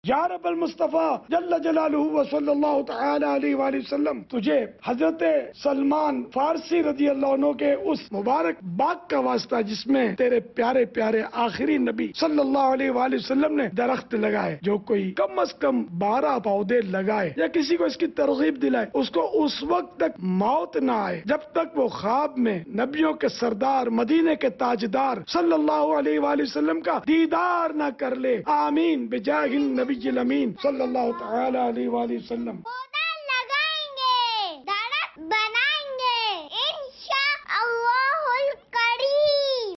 या रब्बल मुस्तफा जल्ल जलालुहु व सल्लल्लाहु तआला अलैहि वसल्लम, तुझे हजरत सलमान फारसी रजी अल्लाह अन्हु के उस मुबारक बाग का वास्ता जिसमें तेरे प्यारे प्यारे आखिरी नबी सल्लल्लाहु अलैहि वसल्लम ने दरख्त लगाए, जो कोई कम अज कम 12 पौधे लगाए या किसी को इसकी तरगीब दिलाए, उसको उस वक्त तक मौत ना आए जब तक वो ख्वाब में नबियों के सरदार मदीने के ताजदार सल्लल्लाहु अलैहि वसल्लम का दीदार ना कर ले। आमीन बिजाहिन नबील अमीन सल्लल्लाहु तआला अलैहि वसल्लम।